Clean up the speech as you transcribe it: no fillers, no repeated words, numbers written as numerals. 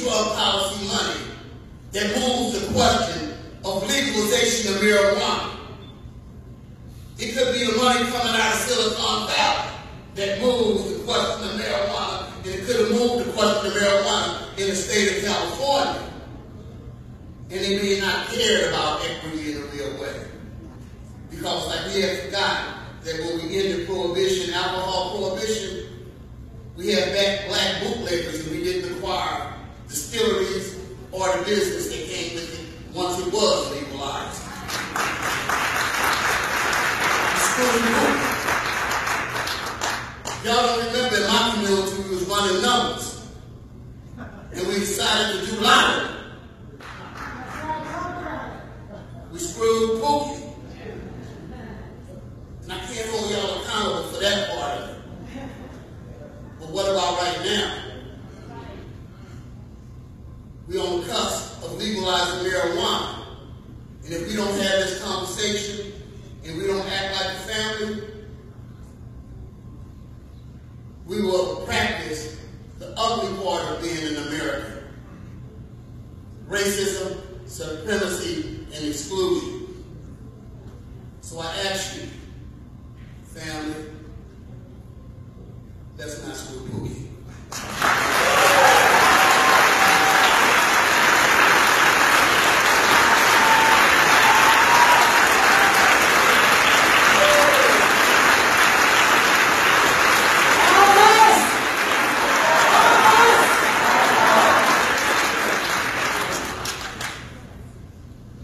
drug policy money that moves the question of legalization of marijuana. It could be the money coming out of Silicon Valley that moves the question of marijuana, and it could have moved the question of marijuana in the state of California. And they may not care about equity in a real way. Because like we have forgotten that when we ended prohibition, alcohol prohibition, we had black bootleggers and we didn't acquire distilleries or the business that came with it once it was legalized. Y'all don't remember in my community we was running numbers. And we decided to do lottery. We screwed Pookie. And I can't hold y'all accountable for that part of it. But what about right now? We're on the cusp of legalizing marijuana. And if we don't have this conversation and we don't act like a family, we will practice the ugly part of being an American. Racism, supremacy, and exclusion. So I ask you, family, let's not screw Pookie.